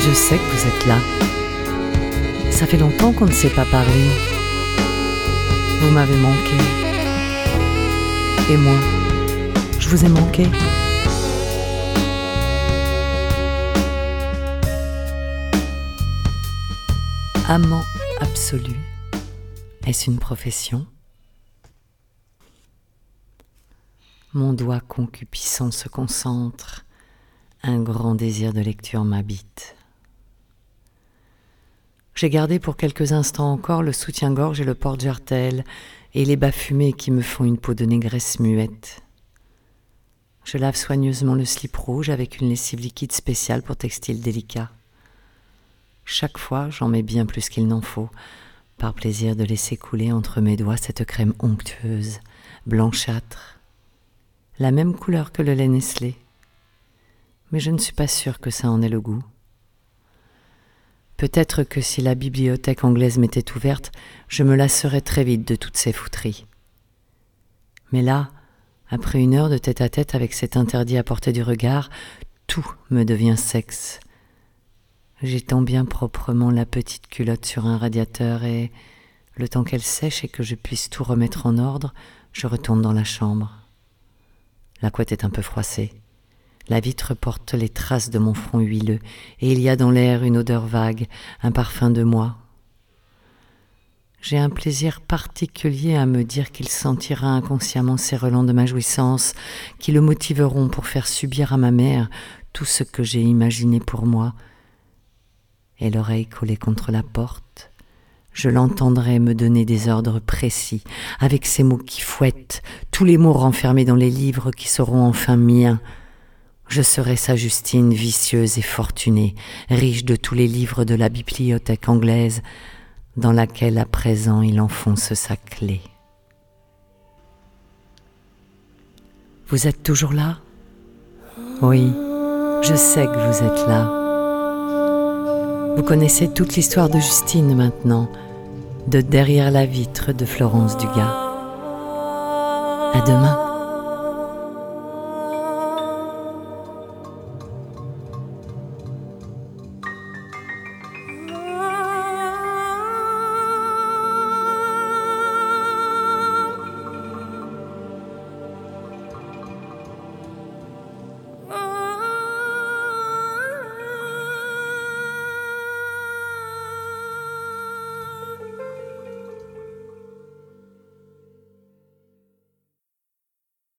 Je sais que vous êtes là. Ça fait longtemps qu'on ne s'est pas parlé. Vous m'avez manqué. Et moi, je vous ai manqué. Amant absolu, est-ce une profession ? Mon doigt concupiscent se concentre, un grand désir de lecture m'habite. J'ai gardé pour quelques instants encore le soutien-gorge et le porte-jartel et les bas fumés qui me font une peau de négresse muette. Je lave soigneusement le slip rouge avec une lessive liquide spéciale pour textiles délicats. Chaque fois, j'en mets bien plus qu'il n'en faut, par plaisir de laisser couler entre mes doigts cette crème onctueuse, blanchâtre, la même couleur que le lait Nestlé. Mais je ne suis pas sûre que ça en ait le goût. Peut-être que si la bibliothèque anglaise m'était ouverte, je me lasserais très vite de toutes ces fouteries. Mais là, après une heure de tête-à-tête avec cet interdit à portée du regard, tout me devient sexe. J'étends bien proprement la petite culotte sur un radiateur et, le temps qu'elle sèche et que je puisse tout remettre en ordre, je retourne dans la chambre. La couette est un peu froissée. La vitre porte les traces de mon front huileux et il y a dans l'air une odeur vague, un parfum de moi. J'ai un plaisir particulier à me dire qu'il sentira inconsciemment ces relents de ma jouissance qui le motiveront pour faire subir à ma mère tout ce que j'ai imaginé pour moi. Et l'oreille collée contre la porte, je l'entendrai me donner des ordres précis, avec ces mots qui fouettent, tous les mots renfermés dans les livres qui seront enfin miens. Je serai sa Justine vicieuse et fortunée, riche de tous les livres de la bibliothèque anglaise, dans laquelle à présent il enfonce sa clé. Vous êtes toujours là ? Oui, je sais que vous êtes là. Vous connaissez toute l'histoire de Justine maintenant, de Derrière la vitre de Florence Dugas. À demain.